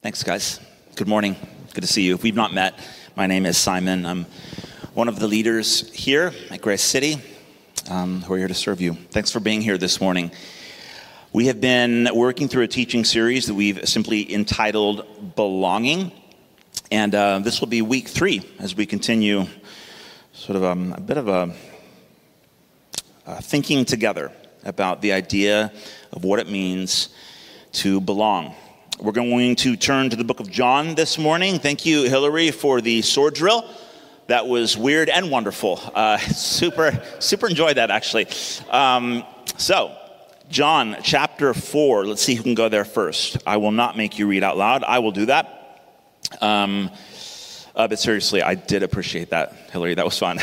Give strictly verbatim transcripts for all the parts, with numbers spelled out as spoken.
Thanks, guys. Good morning. Good to see you. If we've not met, my name is Simon. I'm one of the leaders here at Grace City. Um, we're here to serve you. Thanks for being here this morning. We have been working through a teaching series that we've simply entitled Belonging. And uh, this will be week three as we continue sort of um, a bit of a uh, thinking together about the idea of what it means to belong. We're going to turn to the book of John this morning. Thank you, Hillary, for the sword drill. That was weird and wonderful. Uh, super, super enjoyed that, actually. Um, so, John chapter four. Let's see who can go there first. I will not make you read out loud. I will do that. Um, uh, but seriously, I did appreciate that, Hillary. That was fun.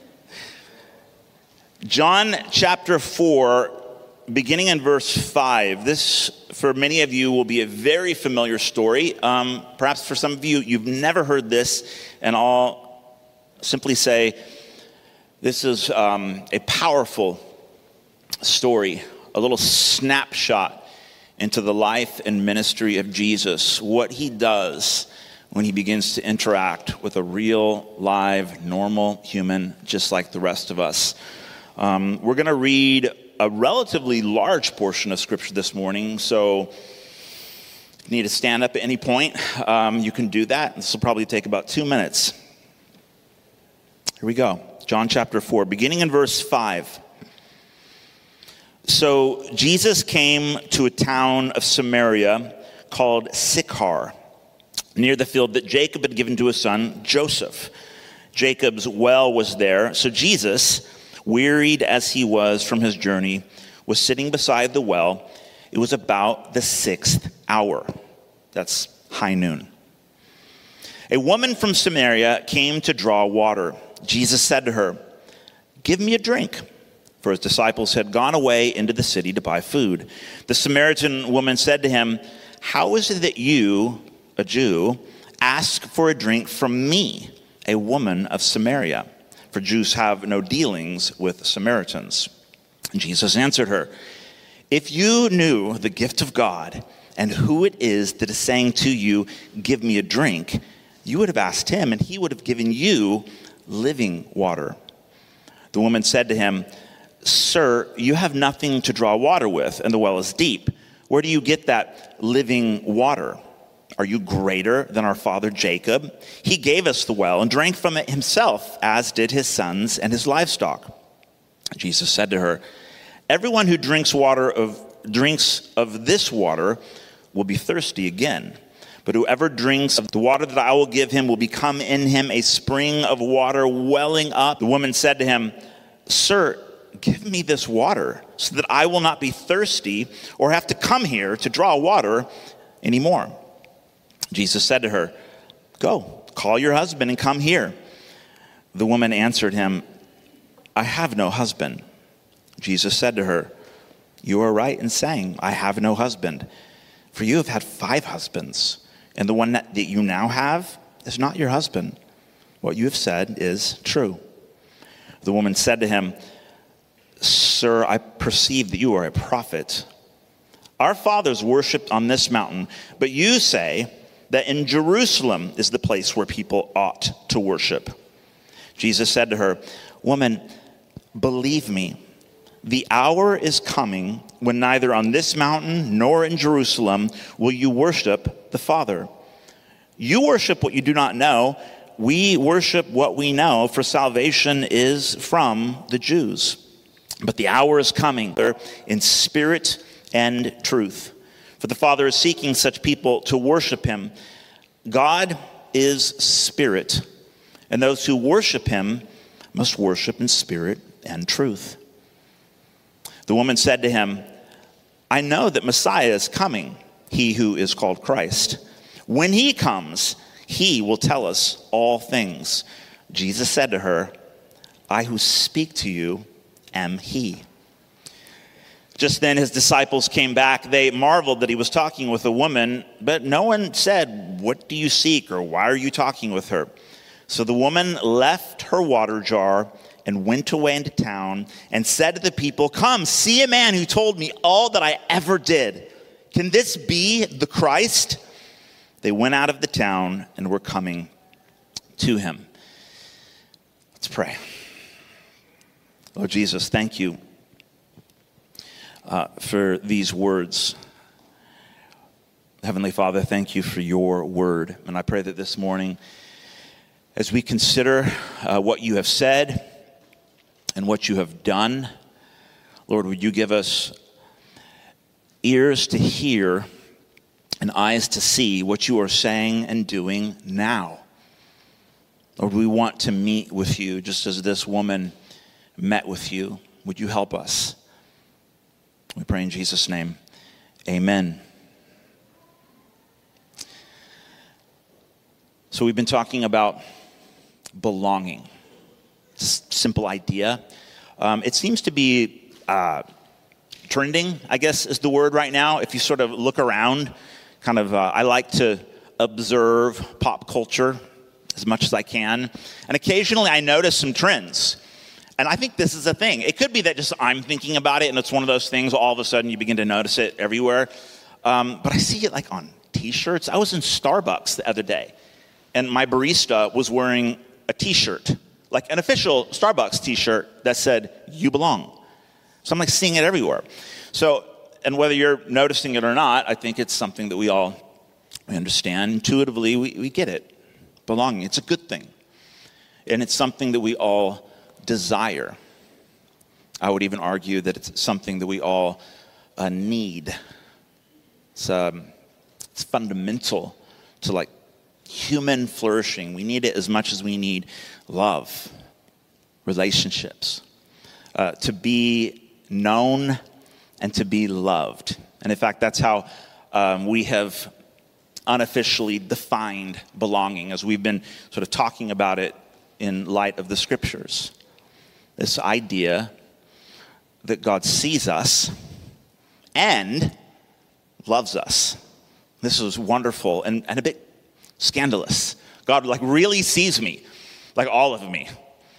John chapter four, beginning in verse five. This, for many of you, will be a very familiar story. Um, perhaps for some of you, you've never heard this, and I'll simply say this is um, a powerful story, a little snapshot into the life and ministry of Jesus, what he does when he begins to interact with a real, live, normal human, just like the rest of us. Um, we're going to read a relatively large portion of Scripture this morning, so if you need to stand up at any point, um, you can do that. This will probably take about two minutes. Here we go. John chapter four, beginning in verse five. So Jesus came to a town of Samaria called Sychar, near the field that Jacob had given to his son Joseph. Jacob's well was there, so Jesus, wearied as he was from his journey, was sitting beside the well. It was about the sixth hour. That's high noon. A woman from Samaria came to draw water. Jesus said to her, "Give me a drink," for his disciples had gone away into the city to buy food. The Samaritan woman said to him, "How is it that you, a Jew, ask for a drink from me, a woman of Samaria? For Jews have no dealings with Samaritans." And Jesus answered her, "If you knew the gift of God and who it is that is saying to you, 'Give me a drink,' you would have asked him, and he would have given you living water." The woman said to him, "Sir, you have nothing to draw water with, and the well is deep. Where do you get that living water? Are you greater than our father Jacob? He gave us the well and drank from it himself, as did his sons and his livestock." Jesus said to her, "Everyone who drinks water of drinks of this water will be thirsty again. But whoever drinks of the water that I will give him will become in him a spring of water welling up." The woman said to him, "Sir, give me this water so that I will not be thirsty or have to come here to draw water anymore." Jesus said to her, "Go, call your husband and come here." The woman answered him, "I have no husband." Jesus said to her, "You are right in saying, 'I have no husband,' for you have had five husbands, and the one that you now have is not your husband. What you have said is true." The woman said to him, "Sir, I perceive that you are a prophet. Our fathers worshipped on this mountain, but you say that in Jerusalem is the place where people ought to worship." Jesus said to her, "Woman, believe me, the hour is coming when neither on this mountain nor in Jerusalem will you worship the Father. You worship what you do not know. We worship what we know, for salvation is from the Jews. But the hour is coming in spirit and truth. For the Father is seeking such people to worship him. God is spirit, and those who worship him must worship in spirit and truth." The woman said to him, "I know that Messiah is coming, he who is called Christ. When he comes, he will tell us all things." Jesus said to her, "I who speak to you am he." Just then his disciples came back. They marveled that he was talking with a woman, but no one said, "What do you seek?" or "Why are you talking with her?" So the woman left her water jar and went away into town and said to the people, "Come, see a man who told me all that I ever did. Can this be the Christ?" They went out of the town and were coming to him. Let's pray. Lord Jesus, thank you uh, for these words. Heavenly Father, thank you for your word. And I pray that this morning, as we consider uh, what you have said and what you have done, Lord, would you give us ears to hear and eyes to see what you are saying and doing now. Lord, we want to meet with you just as this woman met with you. Would you help us? We pray in Jesus' name. Amen. So we've been talking about belonging. Just simple idea. Um, it seems to be uh, trending, I guess is the word right now. If you sort of look around, kind of, uh, I like to observe pop culture as much as I can. And occasionally I notice some trends. And I think this is a thing. It could be that just I'm thinking about it and it's one of those things, all of a sudden you begin to notice it everywhere. Um, but I see it like on t-shirts. I was in Starbucks the other day and my barista was wearing a t-shirt, like an official Starbucks t-shirt that said, "You belong." So I'm like seeing it everywhere. So, and whether you're noticing it or not, I think it's something that we all we understand. Intuitively, we, we get it. Belonging, it's a good thing. And it's something that we all desire. I would even argue that it's something that we all uh, need. It's, um, it's fundamental to like human flourishing. We need it as much as we need love, relationships, uh, to be known and to be loved. And in fact, that's how um, we have unofficially defined belonging as we've been sort of talking about it in light of the scriptures. This idea that God sees us and loves us. This is wonderful and, and a bit scandalous. God like really sees me, like all of me.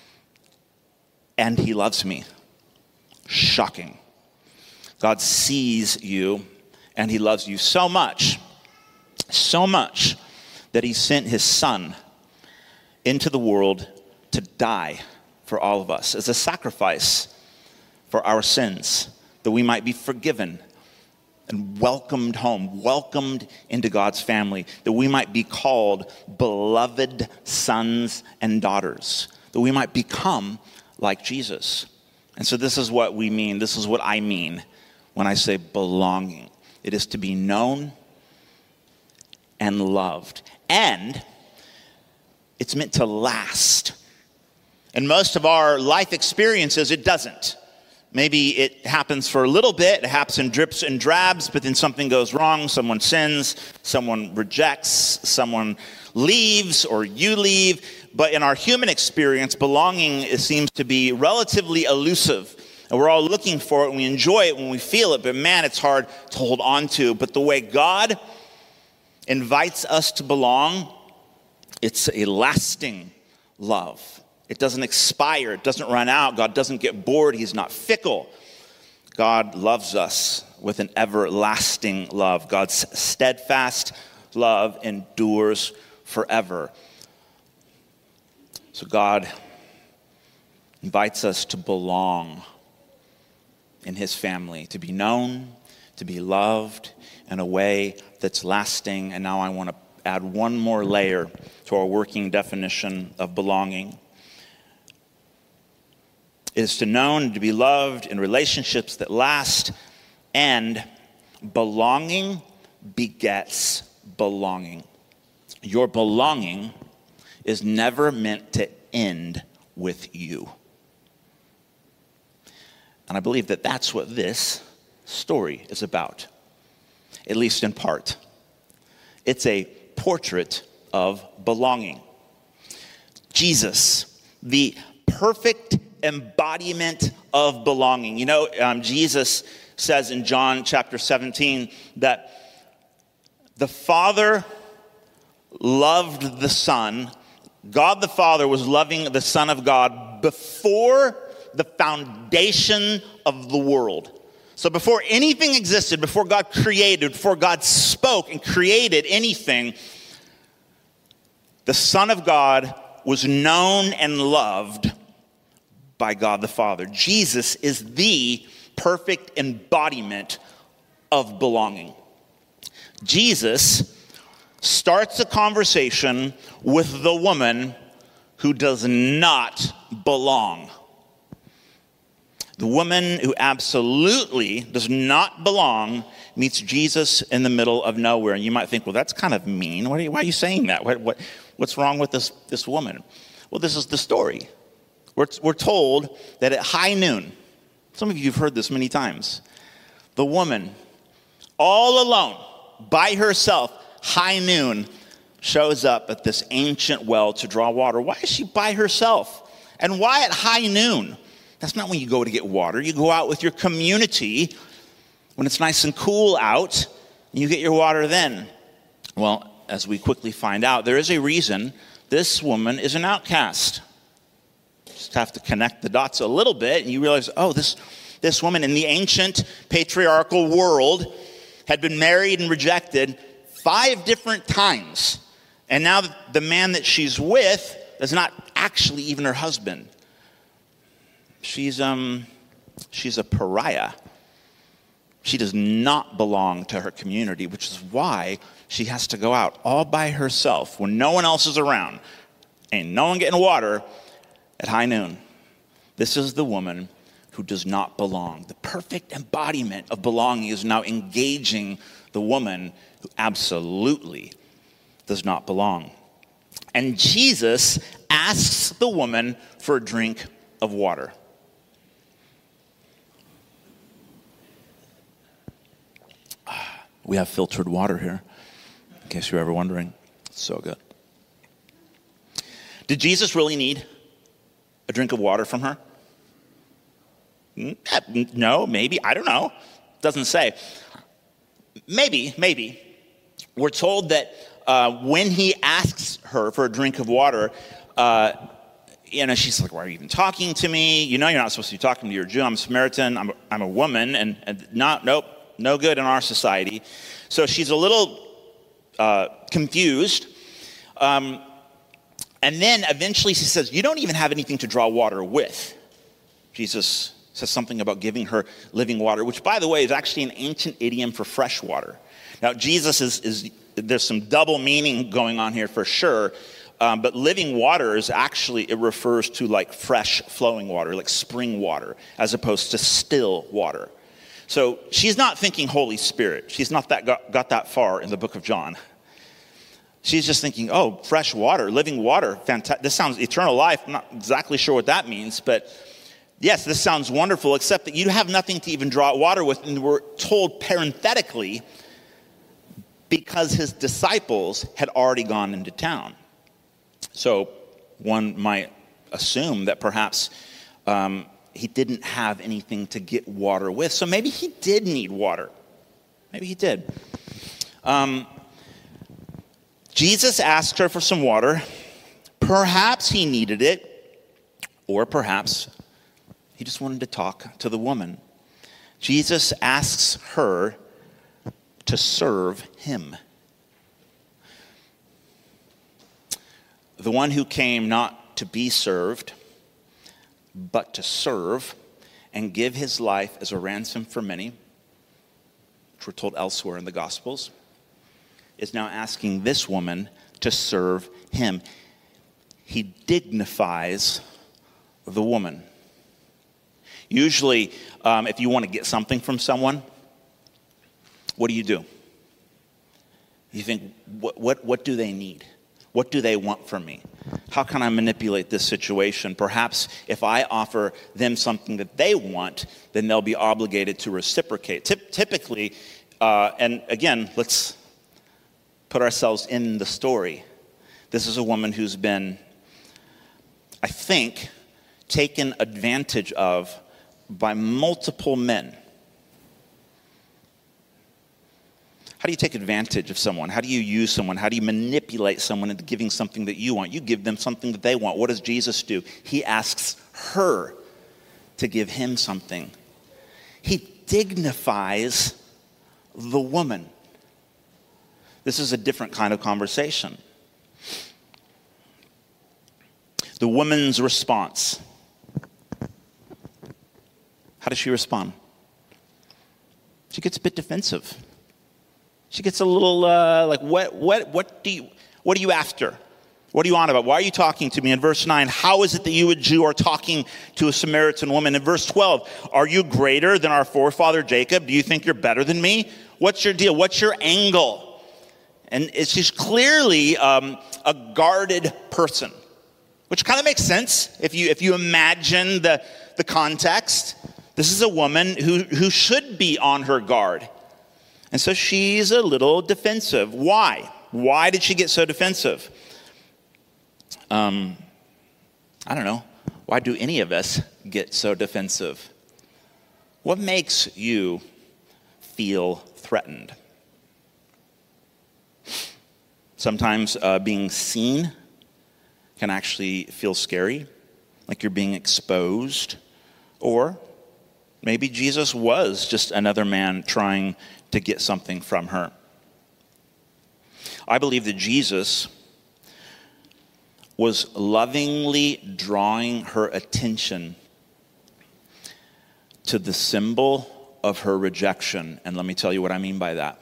And he loves me. Shocking. God sees you and he loves you so much, so much that he sent his son into the world to die for all of us as a sacrifice for our sins, that we might be forgiven and welcomed home, welcomed into God's family, that we might be called beloved sons and daughters, that we might become like Jesus. And so this is what we mean, this is what I mean when I say belonging. It is to be known and loved. And it's meant to last. And most of our life experiences, it doesn't. Maybe it happens for a little bit, it happens in drips and drabs, but then something goes wrong, someone sins, someone rejects, someone leaves, or you leave. But in our human experience, belonging it seems to be relatively elusive. And we're all looking for it, and we enjoy it when we feel it, but man, it's hard to hold on to. But the way God invites us to belong, it's a lasting love. It doesn't expire. It doesn't run out. God doesn't get bored. He's not fickle. God loves us with an everlasting love. God's steadfast love endures forever. So God invites us to belong in his family, to be known, to be loved in a way that's lasting. And now I want to add one more layer to our working definition of belonging. It is to know and to be loved in relationships that last, and belonging begets belonging. Your belonging is never meant to end with you. And I believe that that's what this story is about, at least in part. It's a portrait of belonging. Jesus, the perfect embodiment of belonging. You know, um, Jesus says in John chapter seventeen that the Father loved the Son. God the Father was loving the Son of God before the foundation of the world. So before anything existed, before God created, before God spoke and created anything, the Son of God was known and loved by God the Father. Jesus is the perfect embodiment of belonging. Jesus starts a conversation with the woman who does not belong. The woman who absolutely does not belong meets Jesus in the middle of nowhere. And you might think, well, that's kind of mean. Why are you, why are you saying that? What, what, what's wrong with this, this woman? Well, this is the story. We're, we're told that at high noon, some of you have heard this many times, the woman, all alone, by herself, high noon, shows up at this ancient well to draw water. Why is she by herself? And why at high noon? That's not when you go to get water. You go out with your community when it's nice and cool out, and you get your water then. Well, as we quickly find out, there is a reason this woman is an outcast. Just have to connect the dots a little bit, and you realize, oh, this, this woman in the ancient patriarchal world had been married and rejected five different times. And now the man that she's with is not actually even her husband. She's um, she's a pariah. She does not belong to her community, which is why she has to go out all by herself when no one else is around. Ain't no one getting water at high noon. This is the woman who does not belong. The perfect embodiment of belonging is now engaging the woman who absolutely does not belong. And Jesus asks the woman for a drink of water. We have filtered water here, in case you're ever wondering. It's so good. Did Jesus really need a drink of water from her? No, maybe. I don't know. Doesn't say. Maybe, maybe. We're told that uh, when he asks her for a drink of water, uh, you know, she's like, why are you even talking to me? You know you're not supposed to be talking to me. You're a Jew. I'm a Samaritan. I'm a, I'm a woman. And, and not, nope, no good in our society. So she's a little uh, confused. Um, and then eventually she says, you don't even have anything to draw water with. Jesus says something about giving her living water, which, by the way, is actually an ancient idiom for fresh water. Now, Jesus is, is there's some double meaning going on here for sure. Um, but living water is actually, it refers to like fresh flowing water, like spring water, as opposed to still water. So she's not thinking Holy Spirit. She's not that got, got that far in the book of John. She's just thinking, oh, fresh water, living water, fantastic. This sounds eternal life. I'm not exactly sure what that means, but yes, this sounds wonderful, except that you have nothing to even draw water with. And we're told parenthetically, because his disciples had already gone into town. So one might assume that perhaps um, he didn't have anything to get water with. So maybe he did need water. Maybe he did. Um, Jesus asked her for some water. Perhaps he needed it, or perhaps he just wanted to talk to the woman. Jesus asks her to serve him. The one who came not to be served, but to serve and give his life as a ransom for many, which we're told elsewhere in the Gospels, is now asking this woman to serve him. He dignifies the woman. Usually, um, if you want to get something from someone, what do you do? You think, what, what, what do they need? What do they want from me? How can I manipulate this situation? Perhaps if I offer them something that they want, then they'll be obligated to reciprocate. Typ- typically, uh, and again, let's put ourselves in the story. This is a woman who's been, I think, taken advantage of by multiple men. How do you take advantage of someone? How do you use someone? How do you manipulate someone into giving something that you want? You give them something that they want. What does Jesus do? He asks her to give him something. He dignifies the woman. This is a different kind of conversation. The woman's response. How does she respond? She gets a bit defensive. She gets a little uh, like, what, what, what do you, what are you after? What are you on about? Why are you talking to me? In verse nine, how is it that you, a Jew, are talking to a Samaritan woman? In verse twelve, are you greater than our forefather Jacob? Do you think you're better than me? What's your deal? What's your angle? And it's just clearly um, a guarded person, which kind of makes sense if you if you imagine the, the context. This is a woman who, who should be on her guard. And so she's a little defensive. Why? Why did she get so defensive? Um, I don't know. Why do any of us get so defensive? What makes you feel threatened? Sometimes uh, being seen can actually feel scary, like you're being exposed. Or maybe Jesus was just another man trying to get something from her. I believe that Jesus was lovingly drawing her attention to the symbol of her rejection. And let me tell you what I mean by that.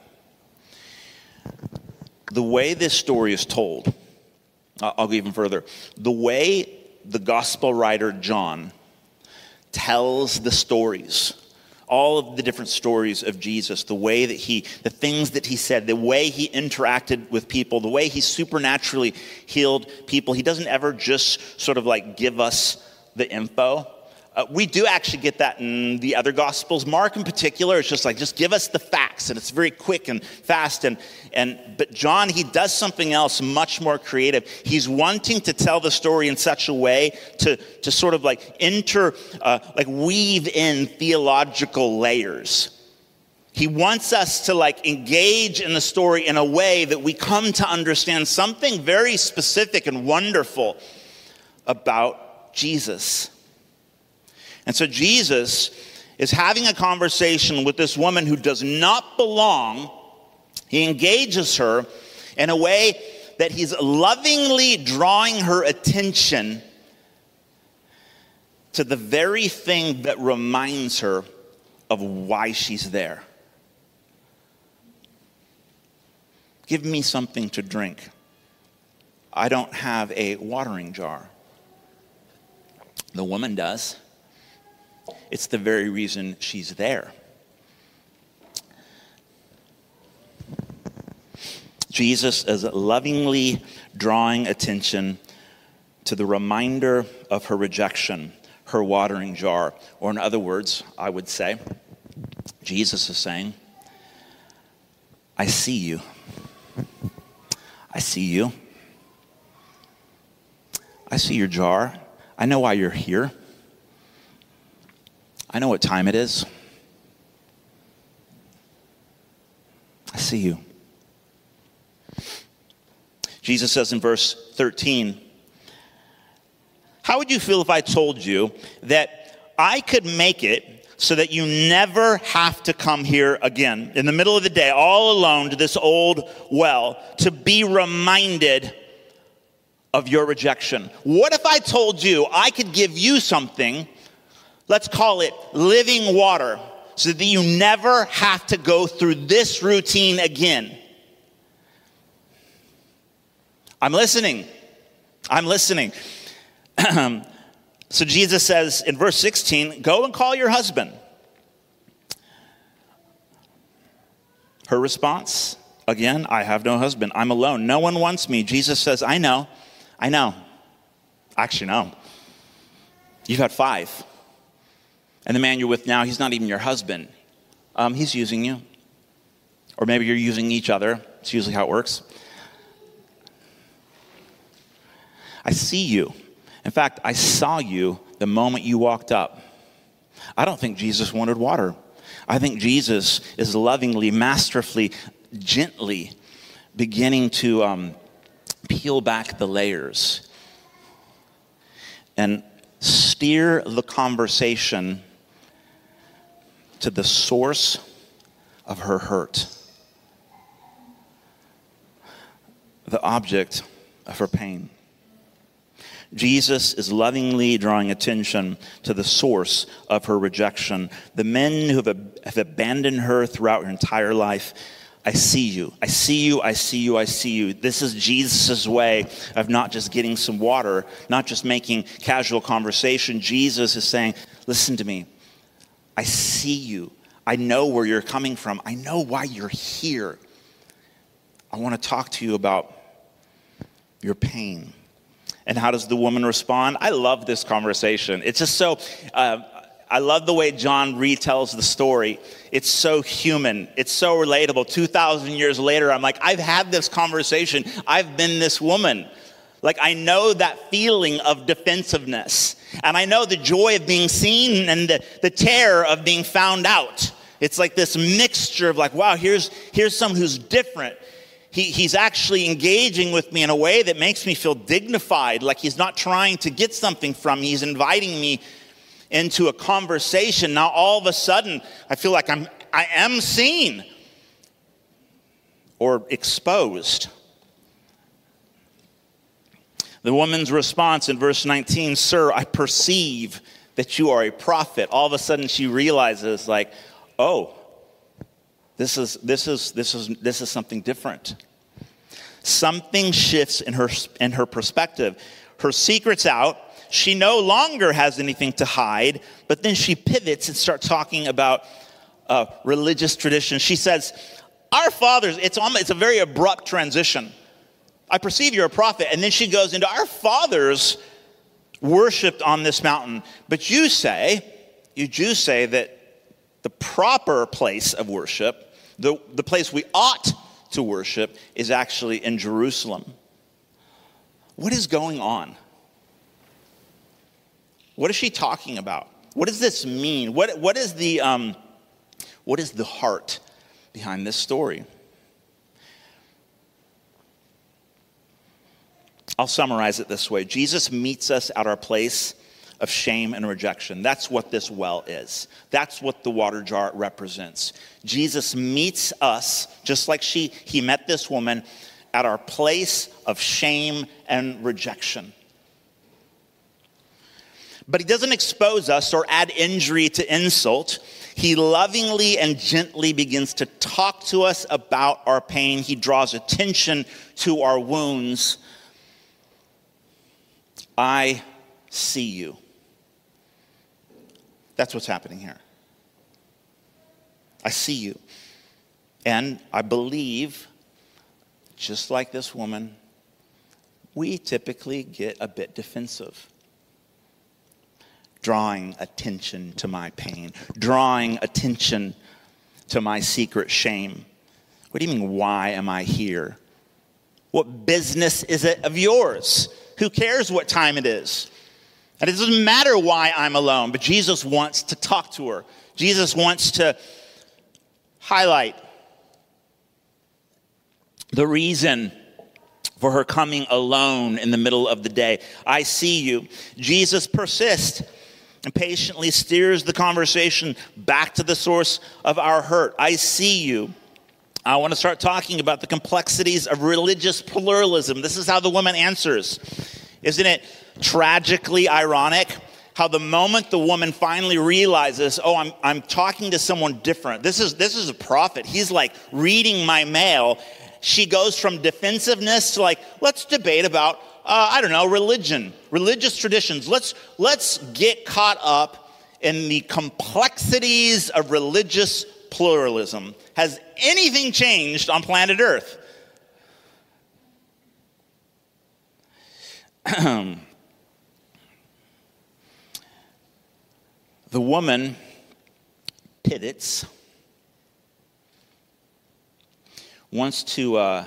The way this story is told, I'll go even further. The way the gospel writer John tells the stories, all of the different stories of Jesus, the way that he, the things that he said, the way he interacted with people, the way he supernaturally healed people. He doesn't ever just sort of like give us the info. Uh, we do actually get that in the other Gospels. Mark in particular, it's just like, just give us the facts. And it's very quick and fast. And, and But John, he does something else much more creative. He's wanting to tell the story in such a way to, to sort of like enter, uh, like weave in theological layers. He wants us to like engage in the story in a way that we come to understand something very specific and wonderful about Jesus. And so Jesus is having a conversation with this woman who does not belong. He engages her in a way that he's lovingly drawing her attention to the very thing that reminds her of why she's there. Give me something to drink. I don't have a watering jar. The woman does. It's the very reason she's there. Jesus is lovingly drawing attention to the reminder of her rejection, her watering jar. Or in other words, I would say, Jesus is saying, I see you. I see you. I see your jar. I know why you're here. I know what time it is. I see you. Jesus says in verse thirteen, how would you feel if I told you that I could make it so that you never have to come here again in the middle of the day, all alone to this old well, to be reminded of your rejection? What if I told you I could give you something, let's call it living water, so that you never have to go through this routine again? I'm listening. I'm listening. So Jesus says in verse sixteen, go and call your husband. Her response, again, I have no husband. I'm alone. No one wants me. Jesus says, I know. I know. Actually, no. You've had five. And the man you're with now, he's not even your husband. Um, he's using you. Or maybe you're using each other. It's usually how it works. I see you. In fact, I saw you the moment you walked up. I don't think Jesus wanted water. I think Jesus is lovingly, masterfully, gently beginning to um, peel back the layers and steer the conversation to the source of her hurt, the object of her pain. Jesus is lovingly drawing attention to the source of her rejection. The men who have, have abandoned her throughout her entire life, I see you, I see you, I see you, I see you. This is Jesus' way of not just getting some water, not just making casual conversation. Jesus is saying, listen to me, I see you. I know where you're coming from. I know why you're here. I want to talk to you about your pain. And how does the woman respond? I love this conversation. It's just so, uh, I love the way John retells the story. It's so human. It's so relatable. two thousand years later, I'm like, I've had this conversation. I've been this woman. Like, I know that feeling of defensiveness. And I know the joy of being seen and the, the terror of being found out. It's like this mixture of like, wow, here's, here's someone who's different. He, he's actually engaging with me in a way that makes me feel dignified, like he's not trying to get something from me. He's inviting me into a conversation. Now, all of a sudden, I feel like I'm, I am seen or exposed. The woman's response in verse nineteen, sir, I perceive that you are a prophet. All of a sudden, she realizes, like, oh, This is this is this is this is something different. Something shifts in her in her perspective. Her secret's out. She no longer has anything to hide. But then she pivots and starts talking about uh, religious tradition. She says, "Our fathers." It's almost, it's a very abrupt transition. I perceive you're a prophet, and then she goes into our fathers worshipped on this mountain. But you say, you Jews say that the proper place of worship, the, the place we ought to worship, is actually in Jerusalem. What is going on? What is she talking about? What does this mean? What, what is the um, what is the heart behind this story? I'll summarize it this way. Jesus meets us at our place of shame and rejection. That's what this well is. That's what the water jar represents. Jesus meets us, just like she he met this woman, at our place of shame and rejection. But he doesn't expose us or add injury to insult. He lovingly and gently begins to talk to us about our pain. He draws attention to our wounds. I see you. That's what's happening here. I see you. And I believe, just like this woman, we typically get a bit defensive. Drawing attention to my pain. Drawing attention to my secret shame. What do you mean, why am I here? What business is it of yours? Who cares what time it is? And it doesn't matter why I'm alone, but Jesus wants to talk to her. Jesus wants to highlight the reason for her coming alone in the middle of the day. I see you. Jesus persists and patiently steers the conversation back to the source of our hurt. I see you. I want to start talking about the complexities of religious pluralism. This is how the woman answers. Isn't it tragically ironic how the moment the woman finally realizes, oh, I'm I'm talking to someone different. This is this is a prophet. He's like reading my mail. She goes from defensiveness to like, let's debate about, uh, I don't know, religion, religious traditions. Let's let's get caught up in the complexities of religious pluralism. Has anything changed on planet Earth? The woman pivots, wants to uh,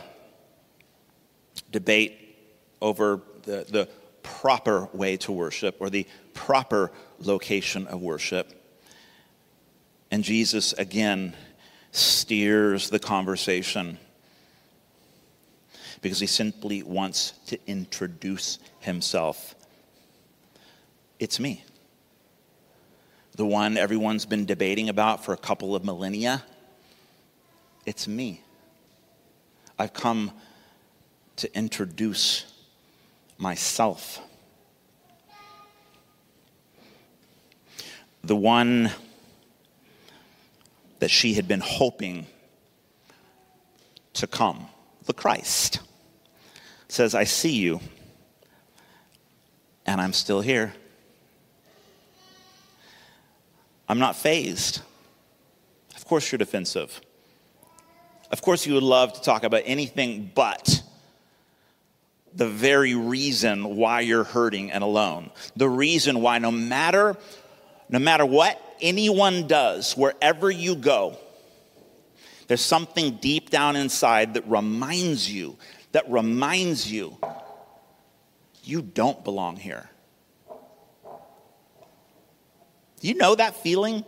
debate over the, the proper way to worship or the proper location of worship. And Jesus again steers the conversation because he simply wants to introduce himself. It's me. the one everyone's been debating about for a couple of millennia. It's me. I've come to introduce myself. The one that she had been hoping to come, the Christ, says, I see you, and I'm still here. I'm not fazed. Of course you're defensive. Of course you would love to talk about anything but the very reason why you're hurting and alone. The reason why no matter, no matter what anyone does, wherever you go, there's something deep down inside that reminds you, that reminds you, you don't belong here. Do you know that feeling?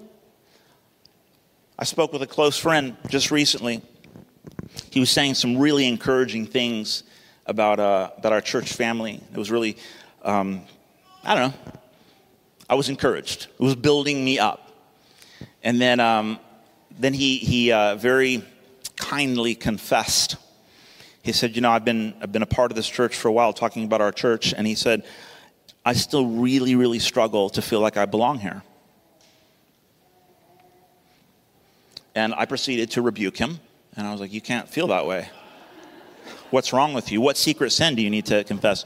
I spoke with a close friend just recently. He was saying some really encouraging things about uh, about our church family. It was really, um, I don't know, I was encouraged. It was building me up. And then um, then he he uh, very kindly confessed. He said, you know, I've been I've been a part of this church for a while, talking about our church, and he said, I still really, really struggle to feel like I belong here. And I proceeded to rebuke him, and I was like, you can't feel that way. What's wrong with you? What secret sin do you need to confess?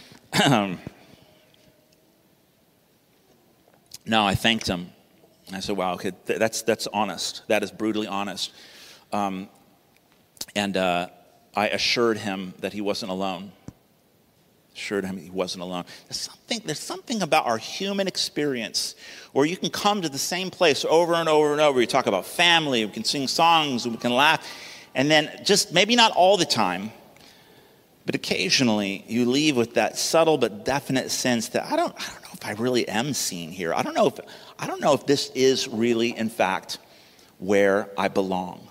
No, I thanked him. I said, wow, okay, th- that's that's honest. That is brutally honest. Um, and uh, I assured him that he wasn't alone. Assured him he wasn't alone. There's something, there's something about our human experience where you can come to the same place over and over and over. You talk about family, we can sing songs, we can laugh. And then just maybe not all the time, but occasionally you leave with that subtle but definite sense that I don't, I don't know if I really am seen here. I don't know if I don't know if this is really, in fact, where I belong.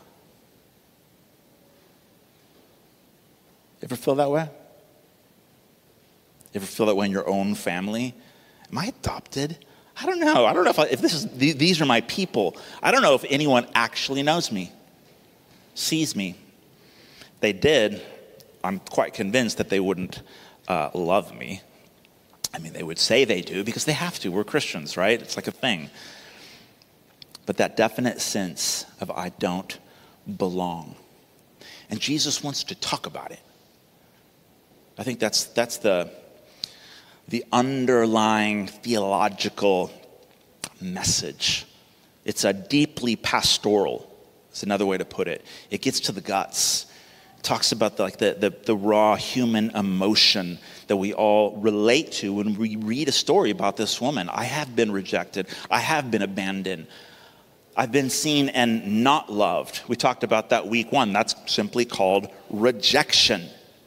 Ever feel that way? Ever feel that way in your own family? Am I adopted? I don't know. I don't know if I, if this is these are my people. I don't know if anyone actually knows me, sees me. If they did, I'm quite convinced that they wouldn't uh, love me. I mean, they would say they do because they have to. We're Christians, right? It's like a thing. But that definite sense of I don't belong. And Jesus wants to talk about it. I think that's that's the, the underlying theological message. It's a deeply pastoral. It's another way to put it. It gets to the guts. Talks about the, like the, the, the raw human emotion that we all relate to when we read a story about this woman. I have been rejected. I have been abandoned. I've been seen and not loved. We talked about that week one. That's simply called rejection.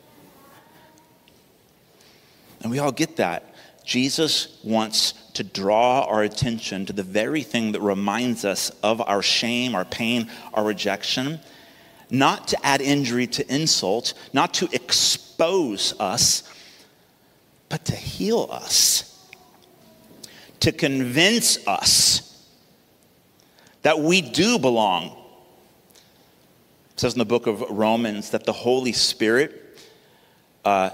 And we all get that. Jesus wants to draw our attention to the very thing that reminds us of our shame, our pain, our rejection. Not to add injury to insult, not to expose us, but to heal us, to convince us that we do belong. It says in the book of Romans that the Holy Spirit uh,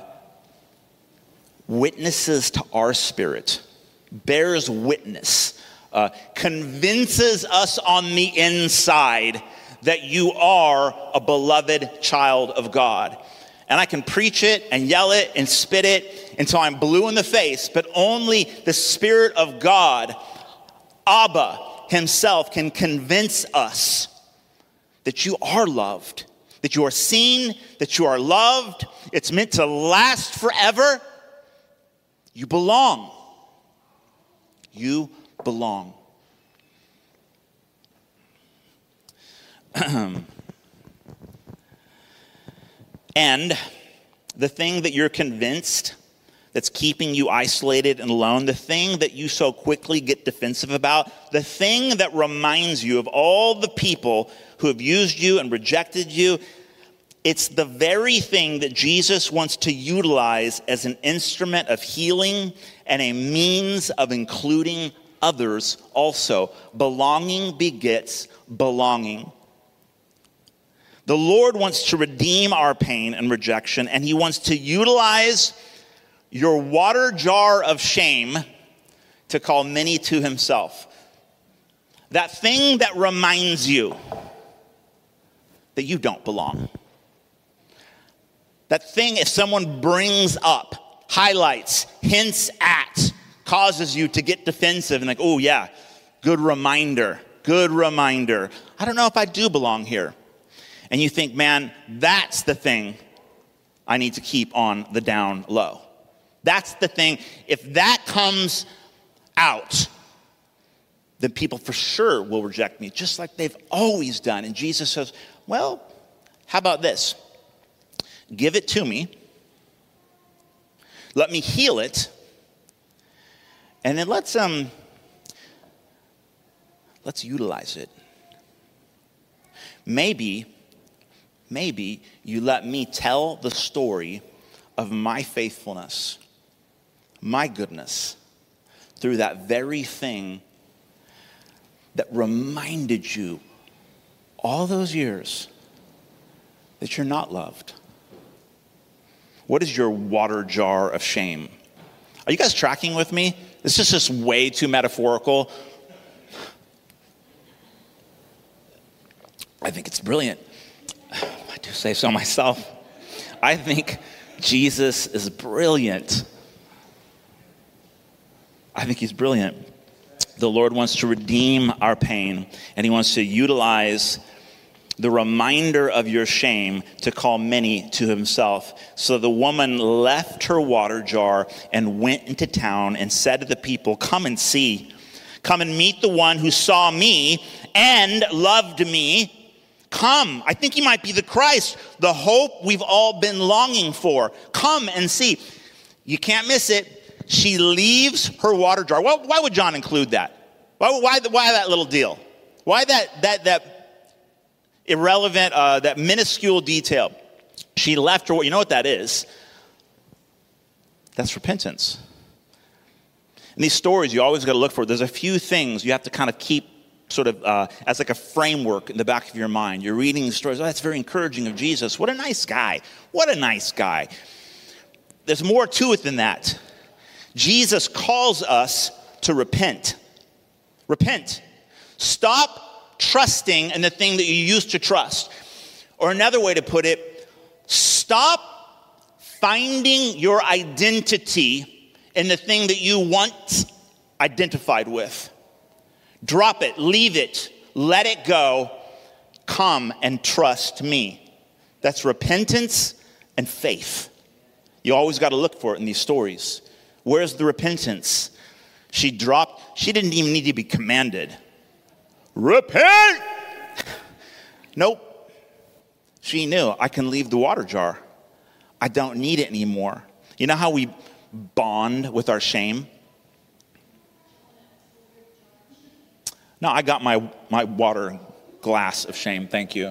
witnesses to our spirit, bears witness, uh, convinces us on the inside that you are a beloved child of God. And I can preach it and yell it and spit it until I'm blue in the face, but only the Spirit of God, Abba himself, can convince us that you are loved, that you are seen, that you are loved. It's meant to last forever. You belong. You belong. And the thing that you're convinced that's keeping you isolated and alone, the thing that you so quickly get defensive about, the thing that reminds you of all the people who have used you and rejected you, it's the very thing that Jesus wants to utilize as an instrument of healing and a means of including others also. Belonging begets belonging. The Lord wants to redeem our pain and rejection, and he wants to utilize your water jar of shame to call many to himself. That thing that reminds you that you don't belong. That thing, if someone brings up, highlights, hints at, causes you to get defensive and like, oh yeah, good reminder, good reminder. I don't know if I do belong here. And you think, man, that's the thing I need to keep on the down low. That's the thing. If that comes out, then people for sure will reject me, just like they've always done. And Jesus says, well, how about this? Give it to me. Let me heal it. And then let's um let's utilize it. Maybe, maybe you let me tell the story of my faithfulness, my goodness, through that very thing that reminded you all those years that you're not loved. What is your water jar of shame? Are you guys tracking with me? This is just way too metaphorical. I think it's brilliant. I do say so myself. I think Jesus is brilliant. I think he's brilliant. The Lord wants to redeem our pain, and he wants to utilize the reminder of your shame to call many to himself. So the woman left her water jar and went into town and said to the people, come and see. Come and meet the one who saw me and loved me. Come, I think he might be the Christ, the hope we've all been longing for. Come and see. You can't miss it. She leaves her water jar. Why, why would John include that? Why, why, why that little deal? Why that that that irrelevant, uh, that minuscule detail? She left her. You know what that is? That's repentance. In these stories, you always got to look for. There's a few things you have to kind of keep sort of uh, as like a framework in the back of your mind. You're reading the stories. Oh, that's very encouraging of Jesus. What a nice guy. What a nice guy. There's more to it than that. Jesus calls us to repent. Repent. Stop trusting in the thing that you used to trust. Or another way to put it, stop finding your identity in the thing that you once identified with. Drop it, leave it, let it go. Come and trust me. That's repentance and faith. You always got to look for it in these stories. Where's the repentance? She dropped, she didn't even need to be commanded. Repent! Nope. She knew, I can leave the water jar. I don't need it anymore. You know how we bond with our shame? No, I got my, my water glass of shame, thank you.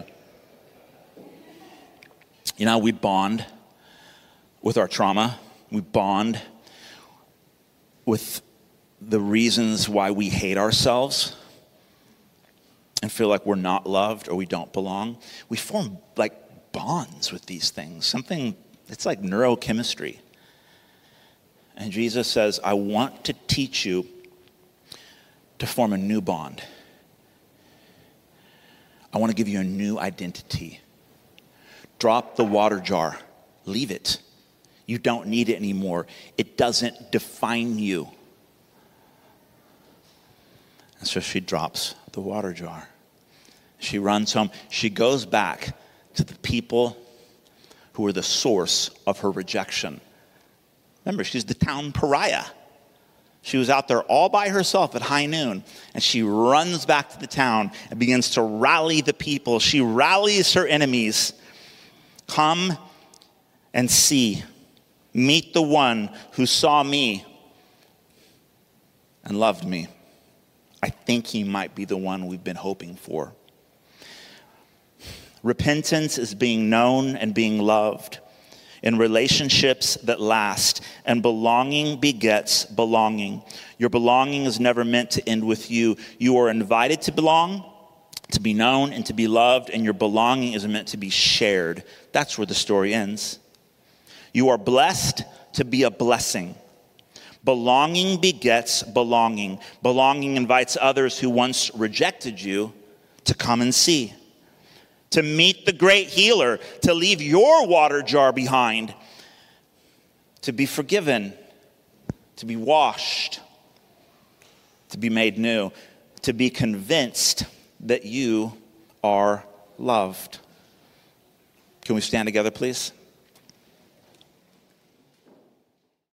You know how we bond with our trauma? We bond with the reasons why we hate ourselves and feel like we're not loved or we don't belong. We form like bonds with these things. Something, it's like neurochemistry. And Jesus says, I want to teach you to form a new bond. I want to give you a new identity. Drop the water jar. Leave it. You don't need it anymore. It doesn't define you. And so she drops the water jar. She runs home. She goes back to the people who were the source of her rejection. Remember, she's the town pariah. She was out there all by herself at high noon, and she runs back to the town and begins to rally the people. She rallies her enemies. Come and see. Meet the one who saw me and loved me. I think he might be the one we've been hoping for. Repentance is being known and being loved. in relationships that last, and belonging begets belonging. Your belonging is never meant to end with you. You are invited to belong, to be known, and to be loved, and your belonging is meant to be shared. That's where the story ends. You are blessed to be a blessing. Belonging begets belonging. Belonging invites others who once rejected you to come and see, to meet the great healer, to leave your water jar behind, to be forgiven, to be washed, to be made new, to be convinced that you are loved. Can we stand together, please?